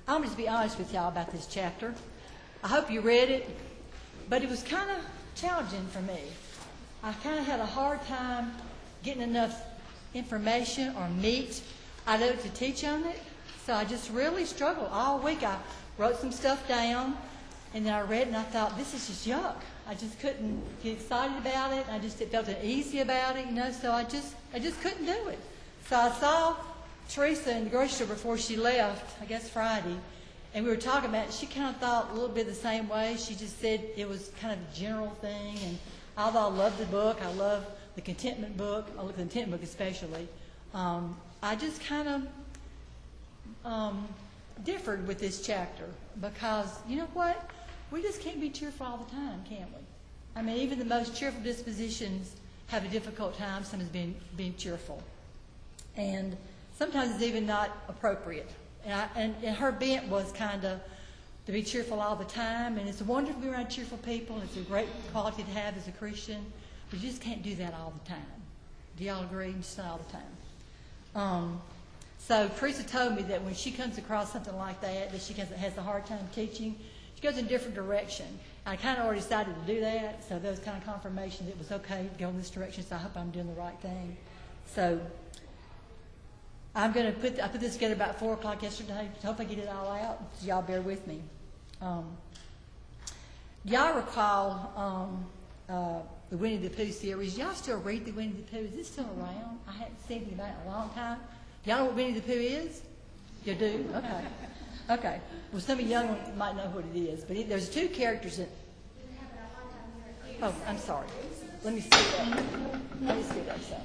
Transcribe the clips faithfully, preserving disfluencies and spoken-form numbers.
I'm going to just be honest with y'all about this chapter. I hope you read it, but it was kind of challenging for me. I kind of had a hard time getting enough information or meat I know to teach on it, so I just really struggled all week. I wrote some stuff down, and then I read it, and I thought, this is just yuck. I just couldn't get excited about it. I just it felt uneasy about it, you know, so I just I just couldn't do it. So I saw Teresa in the grocery store before she left, I guess Friday, and we were talking about it. She kind of thought a little bit the same way. She just said it was kind of a general thing, and although I love the book, I love the contentment book, I love the contentment book especially, um, I just kind of um, differed with this chapter because, you know what, we just can't be cheerful all the time, can we? I mean, even the most cheerful dispositions have a difficult time sometimes being, being cheerful. And sometimes it's even not appropriate. And, I, and, and her bent was kind of to be cheerful all the time. And it's wonderful to be around cheerful people. It's a great quality to have as a Christian. But you just can't do that all the time. Do y'all agree? Just not all the time. Um, so Teresa told me that when she comes across something like that, that she has, has a hard time teaching, she goes in a different direction. I kind of already decided to do that. So those kind of confirmations, it was okay to go in this direction. So I hope I'm doing the right thing. So I'm going to put, I put this together about four o'clock yesterday. I hope I get it all out. So y'all bear with me. Um, y'all recall um, uh, the Winnie the Pooh series? Y'all still read the Winnie the Pooh? Is it still around? I haven't seen it about it in a long time. Y'all know what Winnie the Pooh is? You do? Okay. Okay. Well, some of you young ones might know what it is. But it, there's two characters that... Oh, I'm sorry. Let me see that. Let me see that stuff.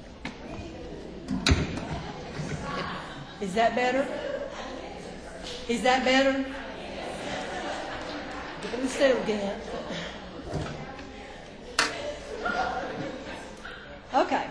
Is that better? Is that better? Let me say it again. Okay.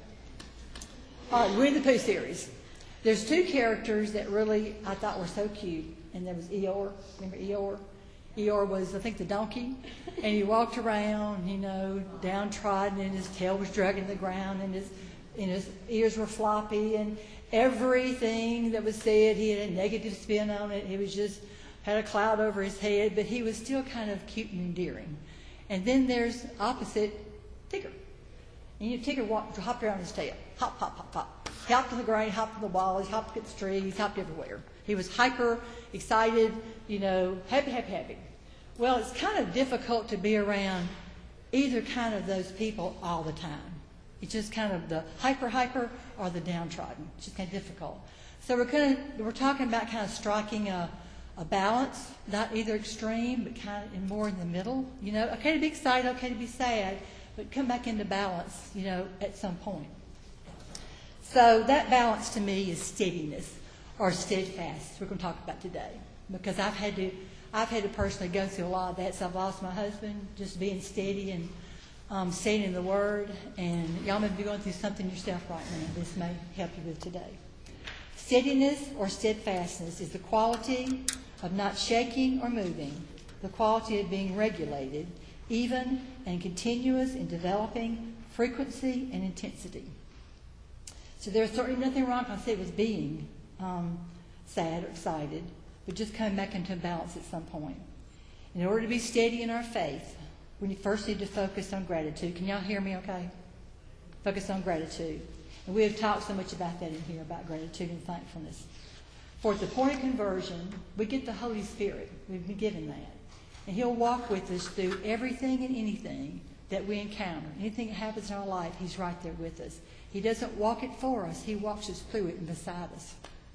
All right, Winnie the Pooh series. There's two characters that really I thought were so cute, and there was Eeyore. Remember Eeyore? Eeyore was, I think, the donkey, and he walked around, you know, downtrodden, and his tail was dragging the ground, and his, and his ears were floppy, and everything that was said, he had a negative spin on it. He was just had a cloud over his head, but he was still kind of cute and endearing. And then there's opposite Tigger. And you know, Tigger walked, hopped around his tail. Hop, hop, hop, hop. He hopped on the ground, he hopped on the wall, he hopped against the trees, he hopped everywhere. He was hyper, excited, you know, happy, happy, happy. Well, it's kind of difficult to be around either kind of those people all the time. It's just kind of the hyper, hyper or the downtrodden. It's just kind of difficult. So we're kind of, we're talking about kind of striking a, a balance, not either extreme, but kind of in more in the middle. You know, okay to be excited, okay to be sad, but come back into balance, you know, at some point. So that balance to me is steadiness or steadfast. We're going to talk about today because I've had to, I've had to personally go through a lot of that. So I've lost my husband, just being steady and um, staying in the Word, and y'all may be going through something yourself right now. This may help you with today. Steadiness or steadfastness is the quality of not shaking or moving, the quality of being regulated, even and continuous in developing frequency and intensity. So there's certainly nothing wrong, I say, with being um, sad or excited, but just coming back into balance at some point. In order to be steady in our faith, we first need to focus on gratitude. Can y'all hear me okay? Focus on gratitude. And we have talked so much about that in here, about gratitude and thankfulness. For at the point of conversion, we get the Holy Spirit. We've been given that. And He'll walk with us through everything and anything that we encounter. Anything that happens in our life, He's right there with us. He doesn't walk it for us. He walks us through it and beside us.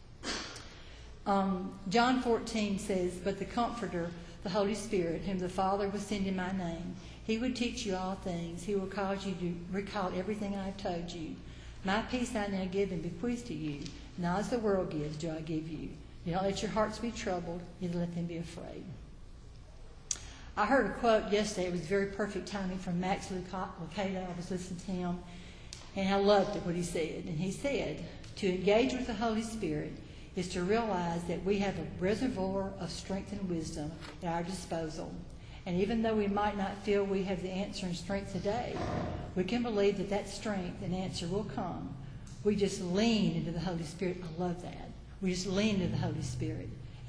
Um, John fourteen says, "But the Comforter, the Holy Spirit, whom the Father will send in my name, He will teach you all things. He will cause you to recall everything I have told you. My peace I now give and bequeath to you. Not as the world gives do I give you. Do not let your hearts be troubled, neither let them be afraid." I heard a quote yesterday. It was very perfect timing from Max Lucado. I was listening to him, and I loved it, what he said. And he said, to engage with the Holy Spirit is to realize that we have a reservoir of strength and wisdom at our disposal. And even though we might not feel we have the answer and strength today, we can believe that that strength and answer will come. We just lean into the Holy Spirit. I love that. We just lean into the Holy Spirit.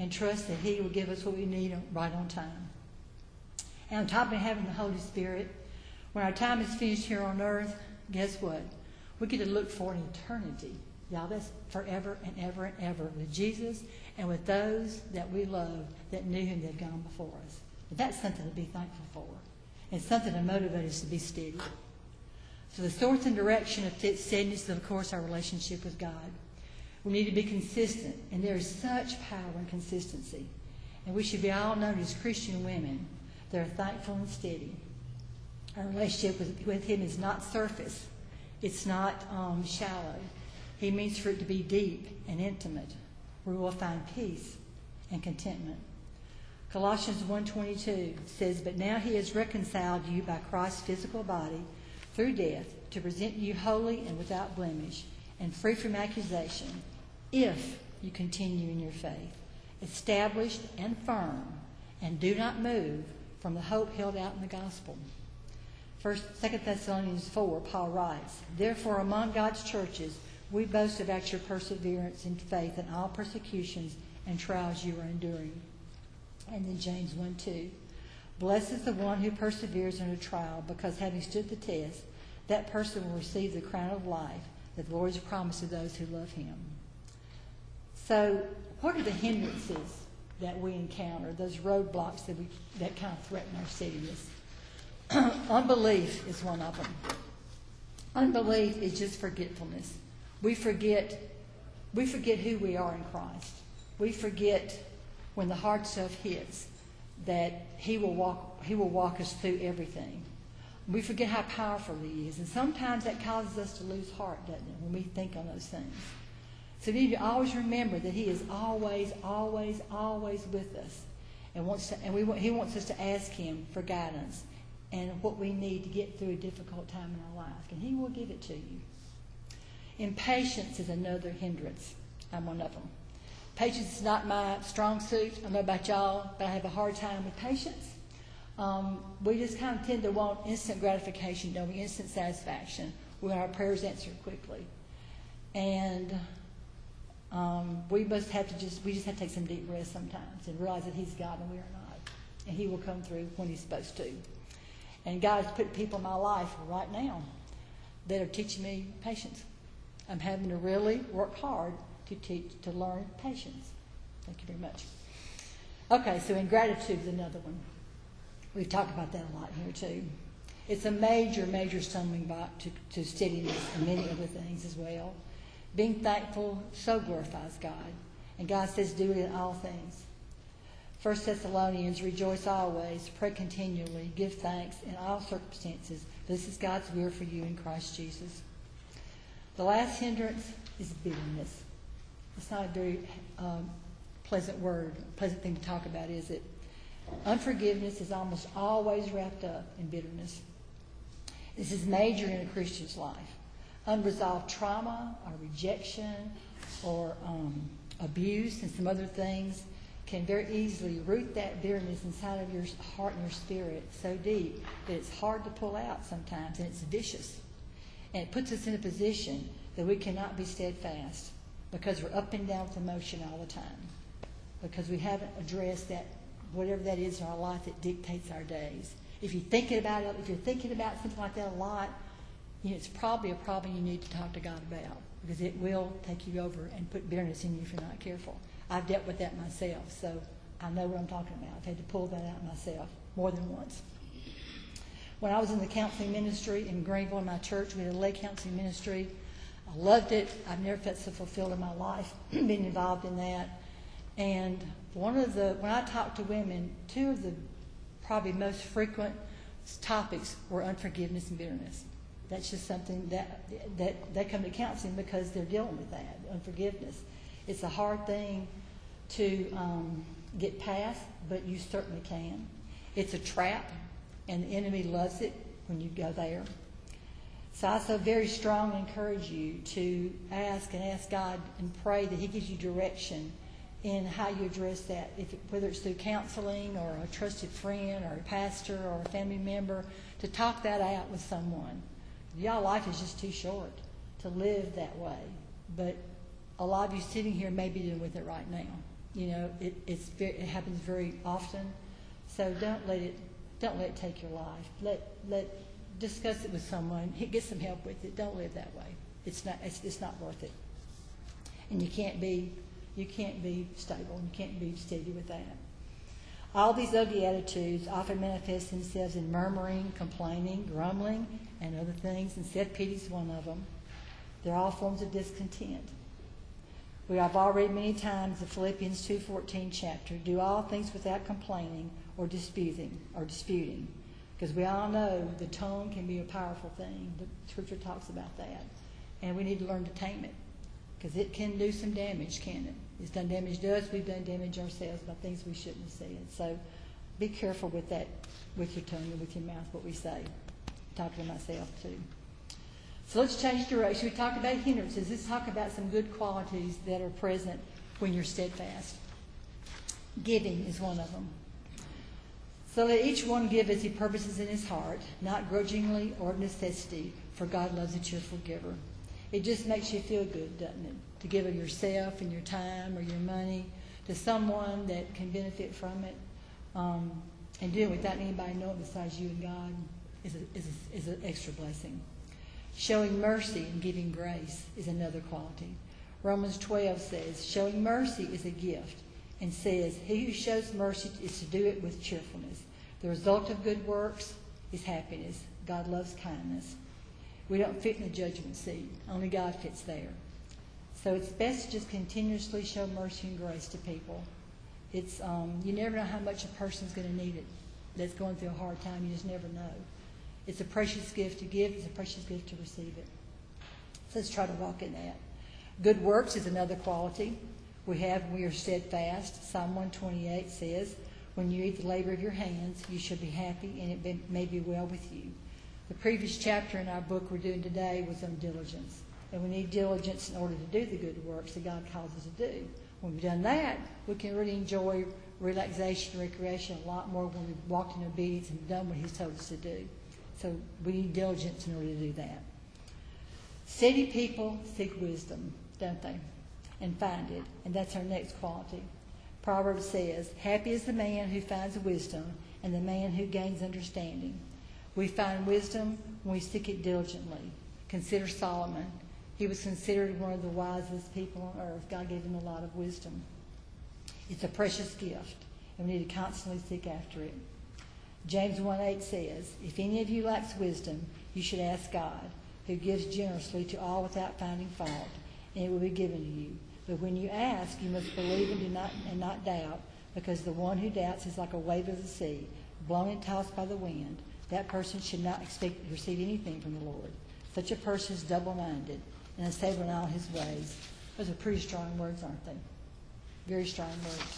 and trust that He will give us what we need right on time. And on top of having the Holy Spirit, when our time is finished here on earth, guess what? We get to look for an eternity. Y'all, that's forever and ever and ever with Jesus and with those that we love that knew Him that have gone before us. But that's something to be thankful for. And something to motivate us to be steady. So the source and direction of steadiness is, of course, our relationship with God. We need to be consistent, and there is such power in consistency. And we should be all known as Christian women that are thankful and steady. Our relationship with, with Him is not surface. It's not um, shallow. He means for it to be deep and intimate, where we will find peace and contentment. Colossians one twenty-two says, "But now He has reconciled you by Christ's physical body through death to present you holy and without blemish and free from accusation, if you continue in your faith, established and firm, and do not move from the hope held out in the gospel." First, Second Thessalonians four, Paul writes, "Therefore among God's churches we boast about your perseverance in faith in all persecutions and trials you are enduring." And then James one two, "Blessed is the one who perseveres under trial, because having stood the test, that person will receive the crown of life that the Lord has promised to those who love Him." So what are the hindrances that we encounter, those roadblocks that we that kind of threaten our steadiness? Unbelief is one of them. Unbelief is just forgetfulness. We forget, we forget who we are in Christ. We forget when the hard stuff hits that He will walk, He will walk us through everything. We forget how powerful He is, and sometimes that causes us to lose heart, doesn't it, when we think on those things. So we need to always remember that He is always, always, always with us, and wants to, and we He wants us to ask Him for guidance and what we need to get through a difficult time in our life, and He will give it to you. Impatience is another hindrance. I'm one of them. Patience is not my strong suit. I don't know about y'all, but I have a hard time with patience. Um, we just kind of tend to want instant gratification, don't we? Instant satisfaction. We want our prayers answered quickly. And um, we must have to just, we just have to take some deep breaths sometimes and realize that He's God and we are not. And He will come through when He's supposed to. And God has put people in my life right now that are teaching me patience. I'm having to really work hard to teach, to learn patience. Thank you very much. Okay, so ingratitude is another one. We've talked about that a lot here too. It's a major, major stumbling block to, to steadiness and many other things as well. Being thankful so glorifies God. And God says do it in all things. First Thessalonians, "Rejoice always, pray continually, give thanks in all circumstances. This is God's will for you in Christ Jesus." The last hindrance is bitterness. It's not a very um, pleasant word, pleasant thing to talk about, is it? Unforgiveness is almost always wrapped up in bitterness. This is major in a Christian's life. Unresolved trauma or rejection or um, abuse and some other things can very easily root that bitterness inside of your heart and your spirit so deep that it's hard to pull out sometimes, and it's vicious. And it puts us in a position that we cannot be steadfast because we're up and down with emotion all the time, because we haven't addressed that, whatever that is in our life that dictates our days. If you're thinking about it, if you're thinking about something like that a lot, you know, it's probably a problem you need to talk to God about, because it will take you over and put bitterness in you if you're not careful. I've dealt with that myself, so I know what I'm talking about. I've had to pull that out myself more than once. When I was in the counseling ministry in Greenville in my church, we had a lay counseling ministry. I loved it. I've never felt so fulfilled in my life being involved in that. And one of the, when I talked to women, two of the probably most frequent topics were unforgiveness and bitterness. That's just something that, that they come to counseling because they're dealing with that, unforgiveness. It's a hard thing to um, get past, but you certainly can. It's a trap, and the enemy loves it when you go there. So I so very strongly encourage you to ask and ask God and pray that He gives you direction in how you address that, if it, whether it's through counseling or a trusted friend or a pastor or a family member, to talk that out with someone. Y'all, life is just too short to live that way. But a lot of you sitting here may be dealing with it right now. You know, it, it's very, it happens very often. So don't let it don't let it take your life. Let let discuss it with someone. Get some help with it. Don't live that way. It's not it's, it's not worth it. And you can't be you can't be stable. You can't be steady with that. All these ugly attitudes often manifest themselves in murmuring, complaining, grumbling, and other things, and self-pity is one of them. They're all forms of discontent. We have already many times the Philippians two fourteen chapter, do all things without complaining or disputing, or disputing. Because we all know the tongue can be a powerful thing. The Scripture talks about that. And we need to learn to tame it. Because it can do some damage, can't it? It's done damage to us. We've done damage ourselves by things we shouldn't have said. So be careful with that, with your tongue and with your mouth, what we say. Talking to myself too. So let's change direction. We talked about hindrances. Let's talk about some good qualities that are present when you're steadfast. Giving is one of them. So let each one give as he purposes in his heart, not grudgingly or of necessity, for God loves a cheerful giver. It just makes you feel good, doesn't it? To give of yourself and your time or your money to someone that can benefit from it, um, and do it without anybody knowing besides you and God is a, is a, is an extra blessing. Showing mercy and giving grace is another quality. Romans twelve says, showing mercy is a gift, and says, he who shows mercy is to do it with cheerfulness. The result of good works is happiness. God loves kindness. We don't fit in the judgment seat. Only God fits there. So it's best to just continuously show mercy and grace to people. It's um, you never know how much a person's going to need it that's going through a hard time. You just never know. It's a precious gift to give. It's a precious gift to receive it. So let's try to walk in that. Good works is another quality we have when we are steadfast. Psalm one twenty-eight says, when you eat the labor of your hands, you shall be happy, and it be, may be well with you. The previous chapter in our book we're doing today was on diligence. And we need diligence in order to do the good works that God calls us to do. When we've done that, we can really enjoy relaxation, recreation a lot more when we've walked in obedience and done what He's told us to do. So we need diligence in order to do that. Steady people seek wisdom, don't they? And find it. And that's our next quality. Proverbs says, happy is the man who finds wisdom and the man who gains understanding. We find wisdom when we seek it diligently. Consider Solomon. He was considered one of the wisest people on earth. God gave him a lot of wisdom. It's a precious gift, and we need to constantly seek after it. James one eight says, if any of you lacks wisdom, you should ask God, who gives generously to all without finding fault, and it will be given to you. But when you ask, you must believe and do not and not doubt, because the one who doubts is like a wave of the sea, blown and tossed by the wind. That person should not expect to receive anything from the Lord. Such a person is double-minded and unstable in all his ways. Those are pretty strong words, aren't they? Very strong words.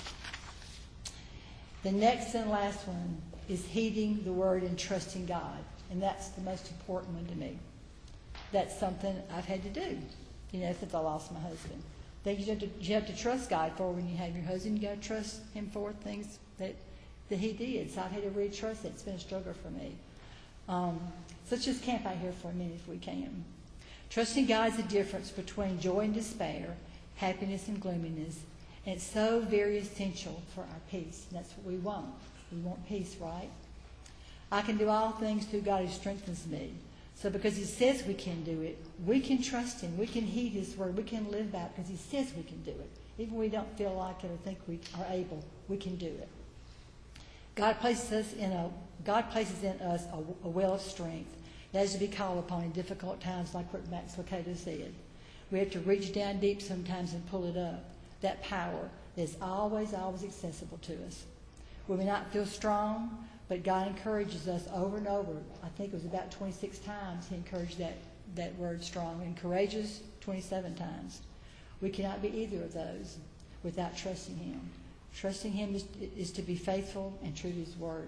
The next and last one is heeding the word and trusting God. And that's the most important one to me. That's something I've had to do, you know, since I lost my husband. That you have to, you have to trust God for when you have your husband. You got to trust Him for things that, that He did. So I've had to really trust it. It's been a struggle for me. Um, so let's just camp out here for a minute if we can. Trusting God is the difference between joy and despair, happiness and gloominess. And it's so very essential for our peace. And that's what we want. We want peace, right? I can do all things through God who strengthens me. So because He says we can do it, we can trust Him. We can heed His word. We can live by it because He says we can do it. Even when we don't feel like it or think we are able, we can do it. God places us in a God places in us a, a well of strength that has to be called upon in difficult times, like what Max Lucado said. We have to reach down deep sometimes and pull it up. That power is always, always accessible to us. We may not feel strong, but God encourages us over and over. I think it was about twenty-six times He encouraged that, that word strong. And courageous, twenty-seven times. We cannot be either of those without trusting Him. Trusting Him is, is to be faithful and true to His word.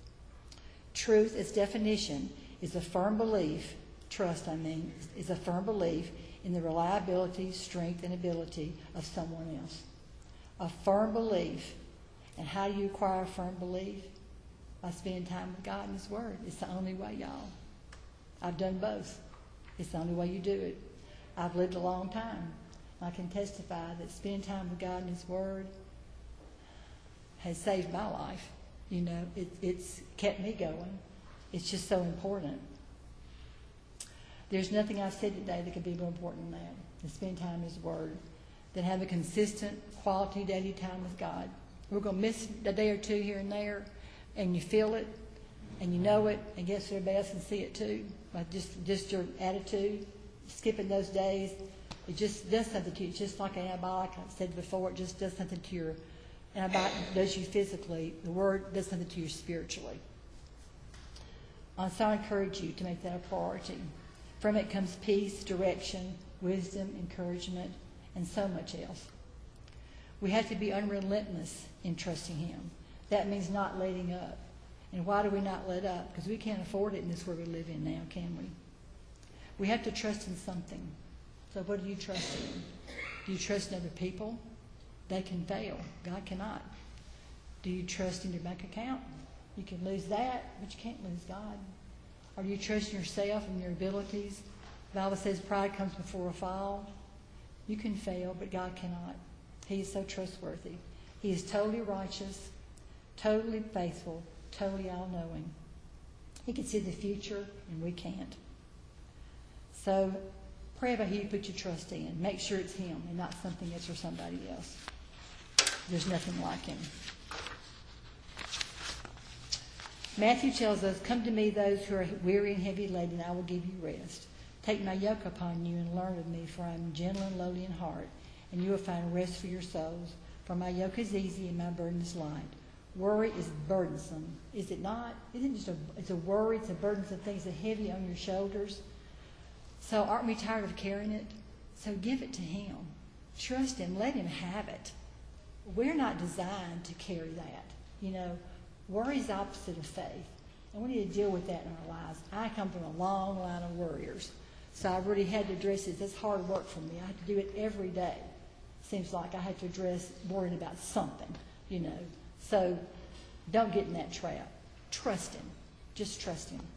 Truth, its definition, is a firm belief, trust I mean, is a firm belief in the reliability, strength, and ability of someone else. A firm belief. And how do you acquire a firm belief? By spending time with God and His word. It's the only way, y'all. I've done both. It's the only way you do it. I've lived a long time. I can testify that spending time with God and His word has saved my life. You know, it, it's kept me going. It's just so important. There's nothing I've said today that could be more important than that. To spend time in His Word. Then have a consistent, quality daily time with God. We're going to miss a day or two here and there, and you feel it, and you know it, and guess everybody else can see it too. Like just, just your attitude, skipping those days, it just does something to you. It's just like an antibiotic. I said before, it just does something to your antibiotic does you physically. The Word does something to you spiritually. Uh, so I encourage you to make that a priority. From it comes peace, direction, wisdom, encouragement, and so much else. We have to be unrelentless in trusting Him. That means not letting up. And why do we not let up? Because we can't afford it in this world we live in now, can we? We have to trust in something. So what do you trust in? Do you trust in other people? They can fail. God cannot. Do you trust in your bank account? You can lose that, but you can't lose God. Or do you trust in yourself and your abilities? The Bible says pride comes before a fall. You can fail, but God cannot. He is so trustworthy. He is totally righteous, totally faithful, totally all-knowing. He can see the future, and we can't. So pray about who you put your trust in. Make sure it's Him and not something else or somebody else. There's nothing like Him. Matthew tells us, "Come to me, those who are weary and heavy laden, and I will give you rest. Take my yoke upon you and learn of me, for I am gentle and lowly in heart, and you will find rest for your souls. For my yoke is easy and my burden is light." Worry is burdensome, is it not? Isn't it just a, it's a worry, it's a burdensome thing, it's a heavy on your shoulders. So aren't we tired of carrying it? So give it to Him. Trust Him. Let Him have it. We're not designed to carry that. You know, worry is the opposite of faith. And we need to deal with that in our lives. I come from a long line of worriers. So I really had to address it. That's hard work for me. I have to do it every day. Seems like I have to address worrying about something, you know. So don't get in that trap. Trust Him. Just trust Him.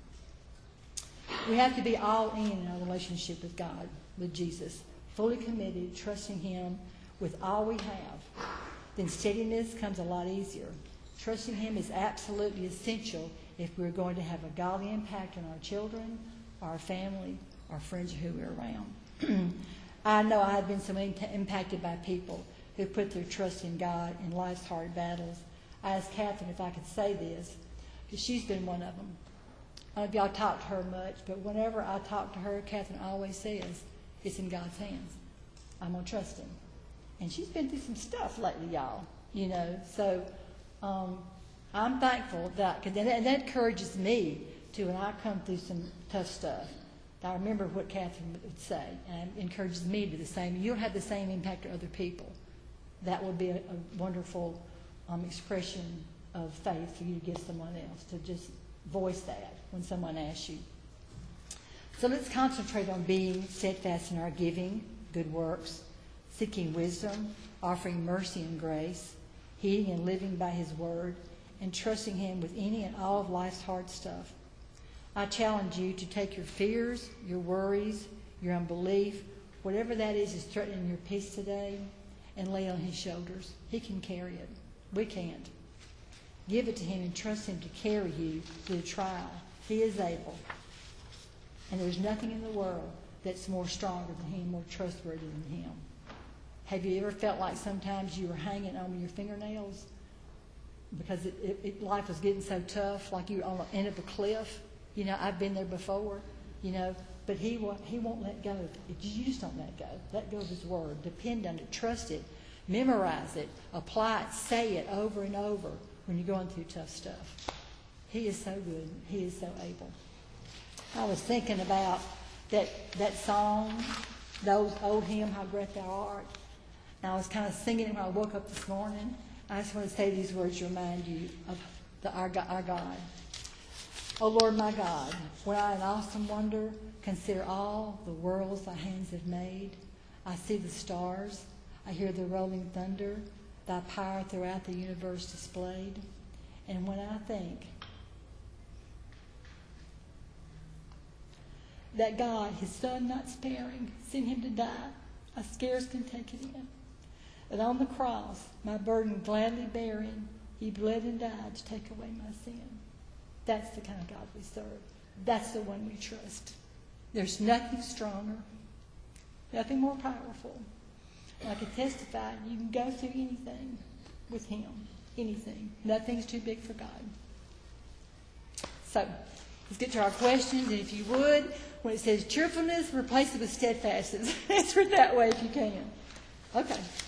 We have to be all in in our relationship with God, with Jesus. Fully committed, trusting Him with all we have. Then steadiness comes a lot easier. Trusting Him is absolutely essential if we're going to have a godly impact on our children, our family, our friends who we're around. I know I have been so impacted by people who put their trust in God in life's hard battles. I asked Catherine if I could say this, because she's been one of them. I don't know if y'all talk to her much, but whenever I talk to her, Catherine always says, it's in God's hands. I'm going to trust Him. And she's been through some stuff lately, y'all, you know. So um, I'm thankful that, cause that, and that encourages me, too, when I come through some tough stuff. I remember what Catherine would say, and it encourages me to do the same. You'll have the same impact to other people. That will be a, a wonderful um, expression of faith for you to give someone else, to just voice that when someone asks you. So let's concentrate on being steadfast in our giving, good works, seeking wisdom, offering mercy and grace, heeding and living by His word, and trusting Him with any and all of life's hard stuff. I challenge you to take your fears, your worries, your unbelief, whatever that is is threatening your peace today, and lay it on His shoulders. He can carry it. We can't. Give it to Him and trust Him to carry you through the trial. He is able. And there's nothing in the world that's more stronger than Him, more trustworthy than Him. Have you ever felt like sometimes you were hanging on your fingernails because it, it, it, life was getting so tough, like you were on the end of a cliff? You know, I've been there before, you know, but he won't, he won't let go. You just don't let go. Let go of His word. Depend on it. Trust it. Memorize it. Apply it. Say it over and over when you're going through tough stuff. He is so good. He is so able. I was thinking about that, that song, those old hymn, How Great Thou Art. And I was kind of singing it when I woke up this morning. I just want to say these words to remind you of the, our, our God. O Lord my God, when I in awesome wonder consider all the worlds Thy hands have made, I see the stars, I hear the rolling thunder, Thy power throughout the universe displayed. And when I think that God, His Son not sparing, sent Him to die, I scarce can take it in. That on the cross, my burden gladly bearing, He bled and died to take away my sin. That's the kind of God we serve. That's the one we trust. There's nothing stronger, nothing more powerful. I can testify, you can go through anything with him. Anything. Nothing's too big for God. So, let's get to our questions. And if you would, when it says cheerfulness, replace it with steadfastness. Answer it that way if you can. Okay.